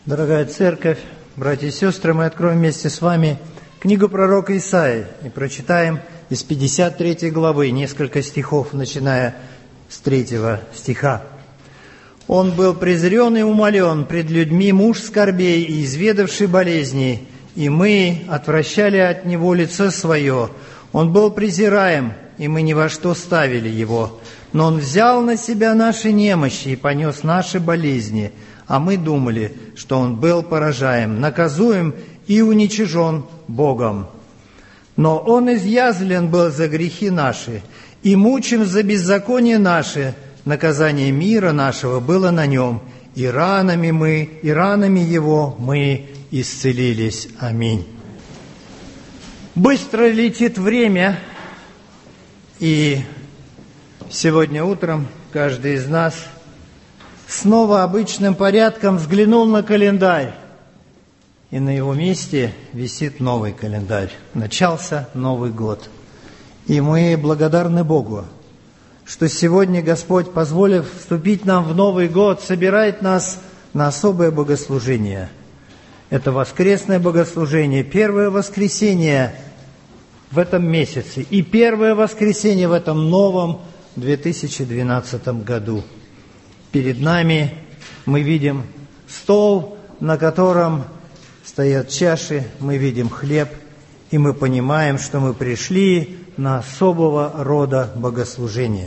Дорогая Церковь, братья и сестры, мы откроем вместе с вами книгу пророка Исаии и прочитаем из 53 главы несколько стихов, начиная с 3 стиха. «Он был презрен и умолен пред людьми, муж скорбей и изведавший болезней, и мы отвращали от него лицо свое. Он был презираем, и мы ни во что ставили его. Но он взял на себя наши немощи и понес наши болезни. А мы думали, что он был поражаем, наказуем и уничижен Богом. Но он изъязвлен был за грехи наши, и мучим за беззаконие наше. Наказание мира нашего было на нем, и ранами его мы исцелились. Аминь». Быстро летит время, и сегодня утром каждый из нас снова обычным порядком взглянул на календарь, и на его месте висит новый календарь. Начался Новый год. И мы благодарны Богу, что сегодня Господь, позволив вступить нам в Новый год, собирает нас на особое богослужение. Это воскресное богослужение, первое воскресенье в этом месяце и первое воскресенье в этом новом 2012 году. Перед нами мы видим стол, на котором стоят чаши, мы видим хлеб, и мы понимаем, что мы пришли на особого рода богослужение.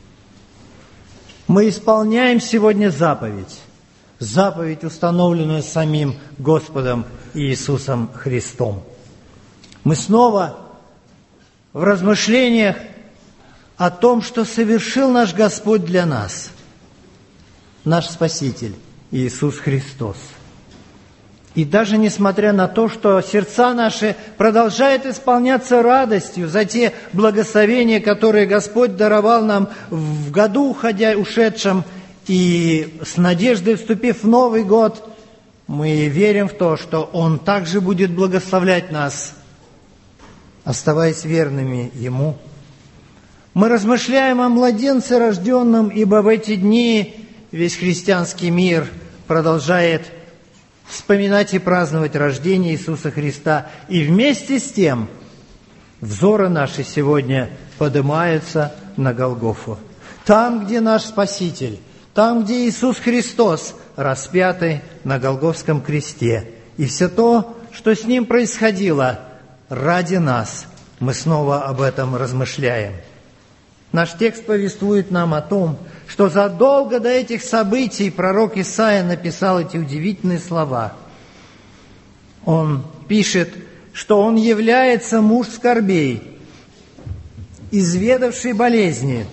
Мы исполняем сегодня заповедь, установленную самим Господом Иисусом Христом. Мы снова в размышлениях о том, что совершил наш Господь для нас, наш Спаситель Иисус Христос. И даже несмотря на то, что сердца наши продолжают исполняться радостью за те благословения, которые Господь даровал нам в году ушедшем, и с надеждой, вступив в Новый год, мы верим в то, что Он также будет благословлять нас, оставаясь верными Ему. Мы размышляем о младенце рожденном, ибо в эти дни весь христианский мир продолжает вспоминать и праздновать рождение Иисуса Христа. И вместе с тем взоры наши сегодня поднимаются на Голгофу. Там, где наш Спаситель, там, где Иисус Христос распятый на Голгофском кресте. И все то, что с Ним происходило ради нас, мы снова об этом размышляем. Наш текст повествует нам о том, что задолго до этих событий пророк Исаия написал эти удивительные слова. Он пишет, что он является муж скорбей, изведавший болезни,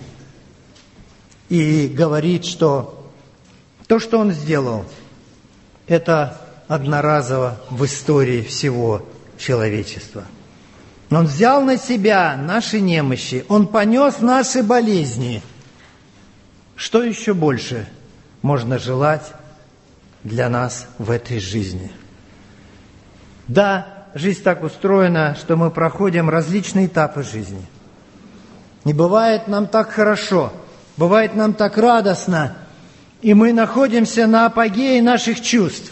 и говорит, что то, что он сделал, это одноразово в истории всего человечества. Он взял на себя наши немощи, Он понес наши болезни. Что еще больше можно желать для нас в этой жизни? Да, жизнь так устроена, что мы проходим различные этапы жизни. Не бывает нам так хорошо, бывает нам так радостно, и мы находимся на апогее наших чувств.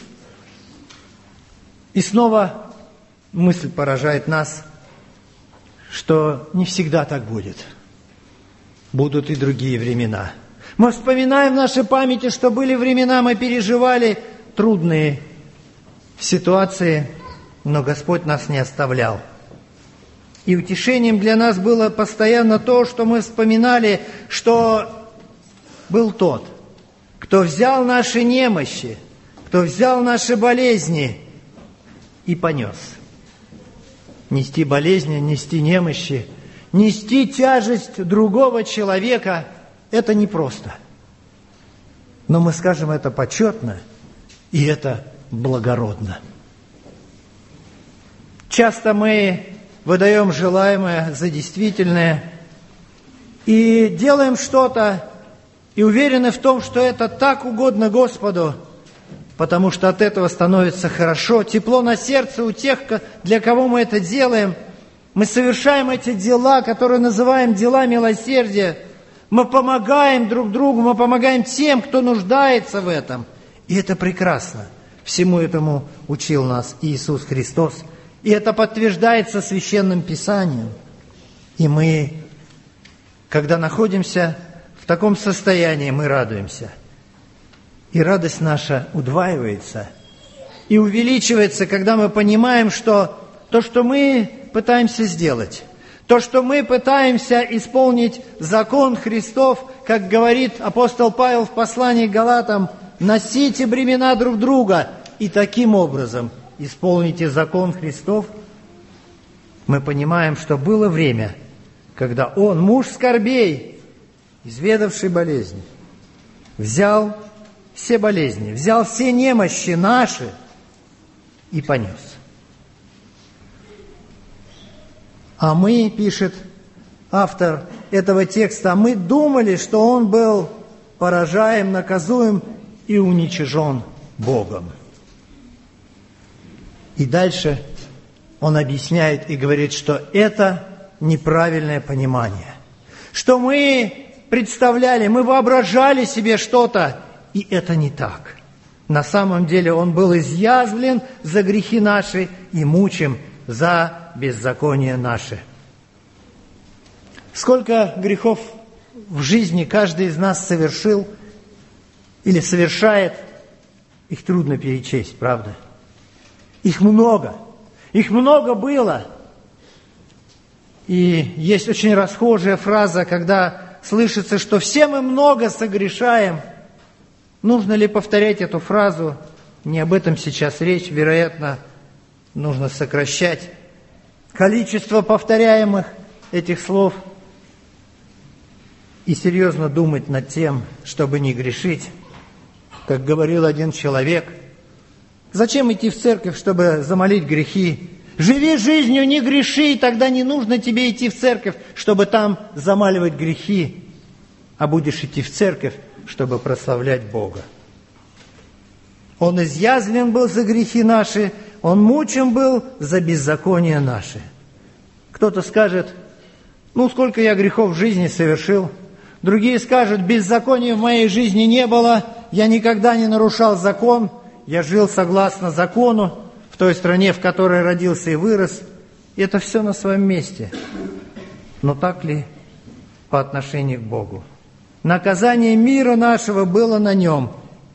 И снова мысль поражает нас, что не всегда так будет. Будут и другие времена. Мы вспоминаем в нашей памяти, что были времена, мы переживали трудные ситуации, но Господь нас не оставлял. И утешением для нас было постоянно то, что мы вспоминали, что был тот, кто взял наши немощи, кто взял наши болезни и понес. Нести болезни, нести немощи, нести тяжесть другого человека – это непросто. Но мы скажем, это почетно и это благородно. Часто мы выдаем желаемое за действительное и делаем что-то, и уверены в том, что это так угодно Господу, потому что от этого становится хорошо, тепло на сердце у тех, для кого мы это делаем. Мы совершаем эти дела, которые называем дела милосердия. Мы помогаем друг другу, мы помогаем тем, кто нуждается в этом. И это прекрасно. Всему этому учил нас Иисус Христос. И это подтверждается Священным Писанием. И мы, когда находимся в таком состоянии, мы радуемся. И радость наша удваивается и увеличивается, когда мы понимаем, что то, что мы пытаемся сделать, то, что мы пытаемся исполнить закон Христов, как говорит апостол Павел в послании к Галатам, носите бремена друг друга и таким образом исполните закон Христов, мы понимаем, что было время, когда Он, муж скорбей, изведавший болезни, взял все болезни, взял все немощи наши и понес. А мы, пишет автор этого текста, мы думали, что Он был поражаем, наказуем и уничижен Богом. И дальше он объясняет и говорит, что это неправильное понимание. Что мы представляли, мы воображали себе что-то, и это не так. На самом деле Он был изъязвлен за грехи наши и мучим за беззаконие наше. Сколько грехов в жизни каждый из нас совершил или совершает, их трудно перечесть, правда? Их много было. И есть очень расхожая фраза, когда слышится, что все мы много согрешаем. Нужно ли повторять эту фразу? Не об этом сейчас речь. Вероятно, нужно сокращать количество повторяемых этих слов и серьезно думать над тем, чтобы не грешить. Как говорил один человек, зачем идти в церковь, чтобы замолить грехи? Живи жизнью, не греши, и тогда не нужно тебе идти в церковь, чтобы там замаливать грехи, а будешь идти в церковь, чтобы прославлять Бога. Он изъязвлен был за грехи наши, Он мучим был за беззаконие наши. Кто-то скажет, сколько я грехов в жизни совершил. Другие скажут, беззакония в моей жизни не было, я никогда не нарушал закон, я жил согласно закону в той стране, в которой родился и вырос. И это все на своем месте. Но так ли по отношению к Богу? Наказание мира нашего было на Нем.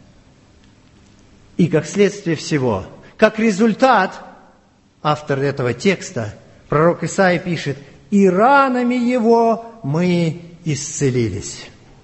И как следствие всего, как результат, автор этого текста, пророк Исаия пишет, «И ранами Его мы исцелились».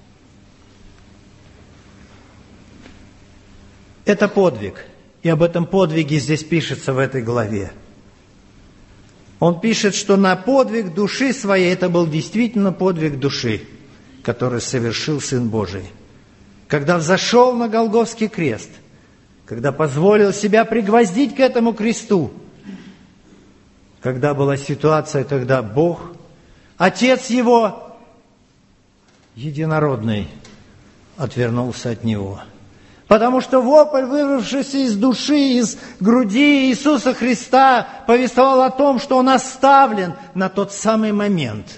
Это подвиг. И об этом подвиге здесь пишется в этой главе. Он пишет, что на подвиг души своей, это был действительно подвиг души, который совершил Сын Божий. Когда взошел на Голгофский крест, когда позволил себя пригвоздить к этому кресту, когда была ситуация, когда Бог, Отец Его, единородный, отвернулся от Него. Потому что вопль, вырвавшийся из души, из груди Иисуса Христа, повествовал о том, что Он оставлен на тот самый момент.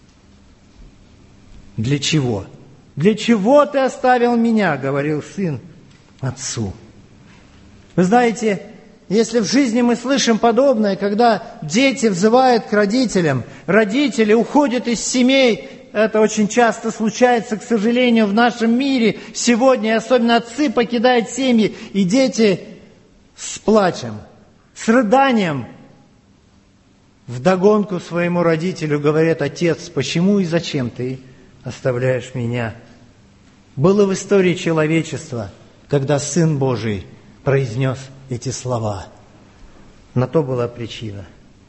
Для чего? «Для чего ты оставил меня?» — говорил Сын Отцу. Вы знаете, если в жизни мы слышим подобное, когда дети взывают к родителям, родители уходят из семей, это очень часто случается, к сожалению, в нашем мире сегодня, особенно отцы покидают семьи, и дети с плачем, с рыданием вдогонку своему родителю говорят: «Отец, почему и зачем ты оставляешь меня?» Было в истории человечества, когда Сын Божий произнес эти слова. На то была причина.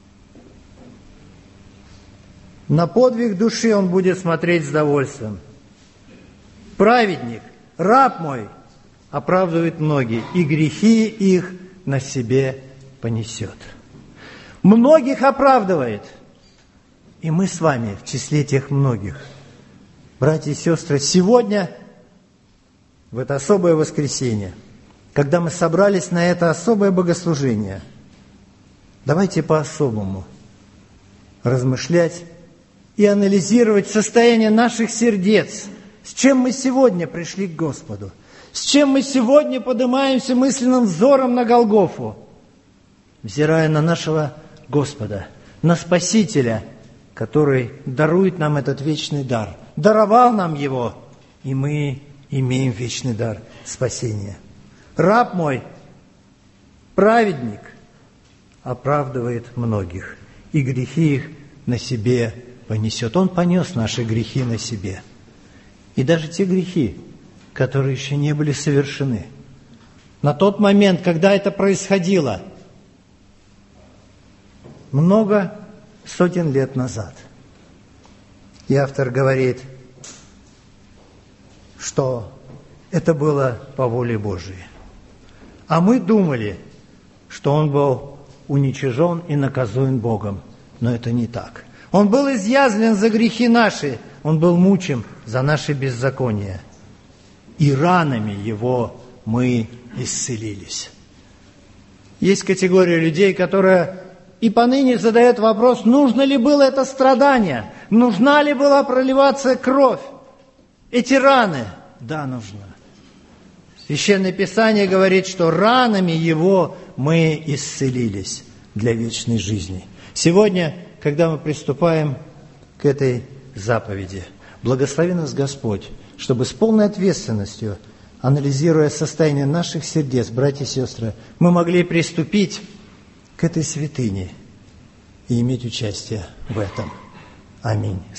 На подвиг души Он будет смотреть с довольствием. Праведник, раб мой, оправдывает многие, и грехи их на себе понесет. Многих оправдывает. И мы с вами в числе тех многих. Братья и сестры, сегодня, в это особое воскресенье, когда мы собрались на это особое богослужение, давайте по-особому размышлять и анализировать состояние наших сердец, с чем мы сегодня пришли к Господу, С чем мы сегодня поднимаемся мысленным взором на Голгофу, взирая на нашего Господа, на Спасителя, который дарует нам этот вечный дар, даровал нам его, и мы имеем вечный дар спасения. Раб мой, праведник, оправдывает многих, и грехи их на себе понесет. Он понес наши грехи на себе. И даже те грехи, которые еще не были совершены. На тот момент, когда это происходило, много сотен лет назад. И автор говорит, что это было по воле Божией. А мы думали, что он был уничижен и наказуем Богом. Но это не так. Он был изъязвлен за грехи наши, он был мучим за наши беззакония. И ранами его мы исцелились. Есть категория людей, которая и поныне задает вопрос, нужно ли было это страдание, нужна ли была проливаться кровь, эти раны. Да, нужна. Священное Писание говорит, что ранами его мы исцелились для вечной жизни. Сегодня, когда мы приступаем к этой заповеди, благослови нас Господь, чтобы с полной ответственностью, анализируя состояние наших сердец, братья и сестры, мы могли приступить к этой святыне и иметь участие в этом. Аминь.